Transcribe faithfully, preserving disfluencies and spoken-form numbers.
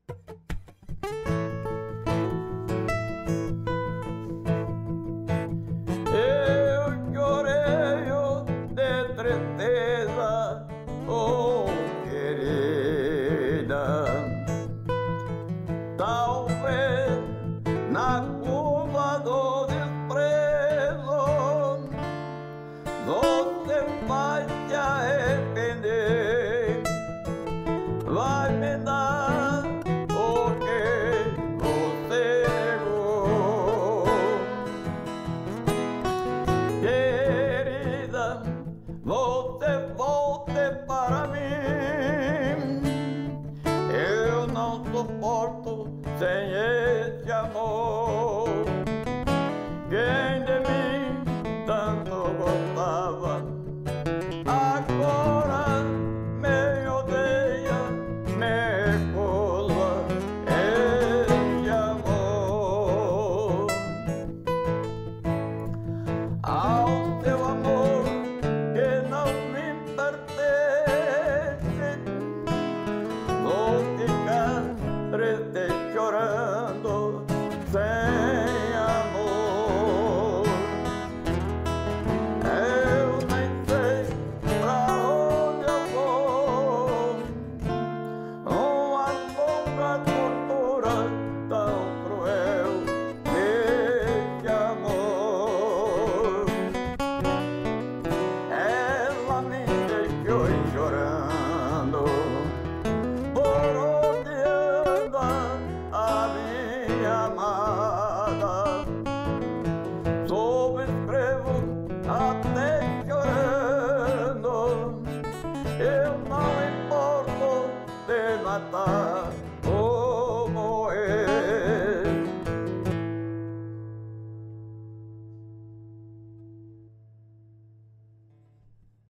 Eu chorei de tristeza, oh querida, talvez na curva do desprezo você vai se arrepender, vai me dar o que você negou. Querida, você volte para mim, eu não suporto sem esse amor.